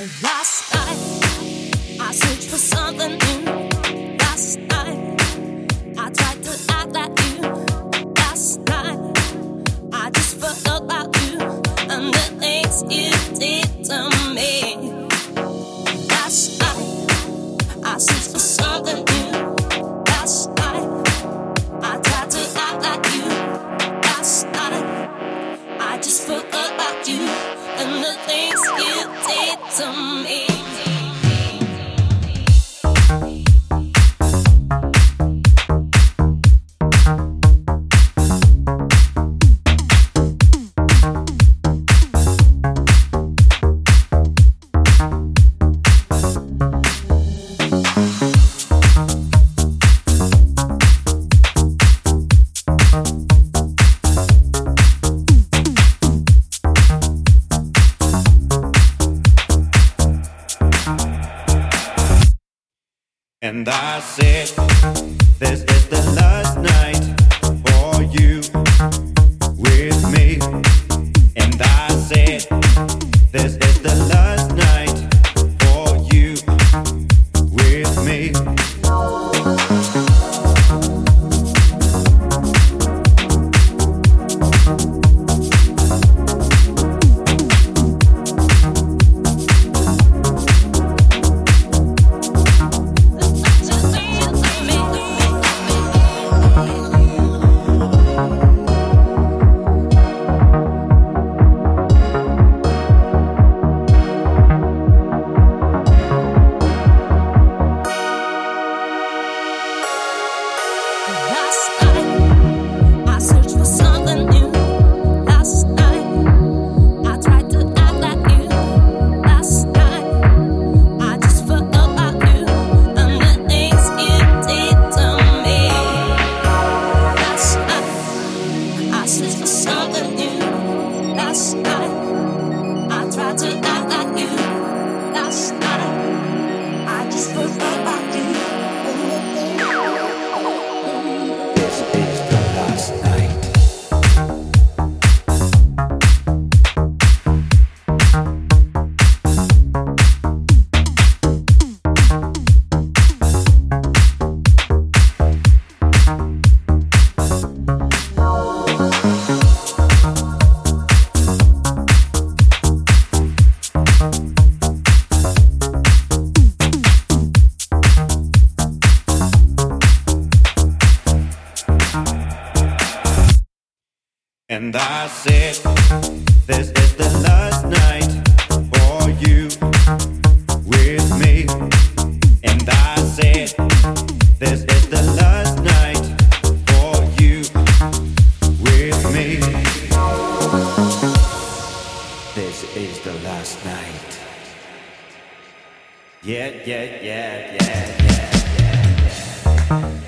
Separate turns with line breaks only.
Last night, I searched for something new. Last night, I tried to act like you. Last night, I just forgot about you and the things you did to me. Last night, I searched for something new. Last night, I tried to act like you. Last night, I just forgot about you and the things you did to me.
And I said, this is the last night for you with me. And I said, this is the last night for you with me. And I said, this is the last night for you with me. And I said, this is the last night for you with me. This is the last night. Yeah, yeah, yeah, yeah, yeah, yeah, yeah.